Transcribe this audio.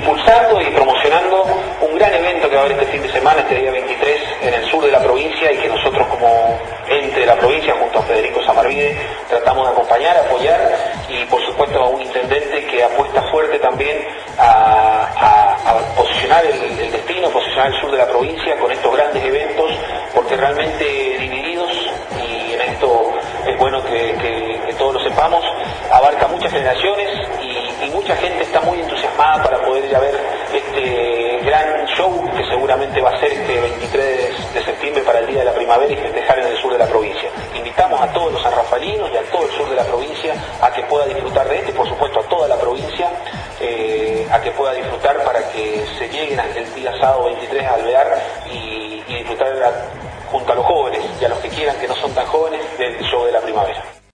impulsando y promocionando un gran evento que va a haber este fin de semana, este día 23, en el sur de la provincia, y que nosotros como ente de la provincia, junto a Federico Samarvide, tratamos de acompañar, apoyar, y por supuesto a un intendente que apuesta fuerte también a posicionar el destino, posicionar el sur de la provincia con estos grandes eventos, porque realmente divididos, y en esto es bueno que todos lo sepamos, abarca muchas generaciones y mucha gente está muy entusiasmada para poder ir a ver este gran show que seguramente va a ser este 23 de septiembre para el Día de la Primavera y festejar en el sur de la provincia. Invitamos a todos los sanrafalinos y a todo el sur de la provincia a que pueda disfrutar de esto, y por supuesto a toda la provincia a que pueda disfrutar, para que se lleguen el día sábado 23 a Alvear y disfrutar junto a los jóvenes y a los que quieran, que no son tan jóvenes, del show de la primavera.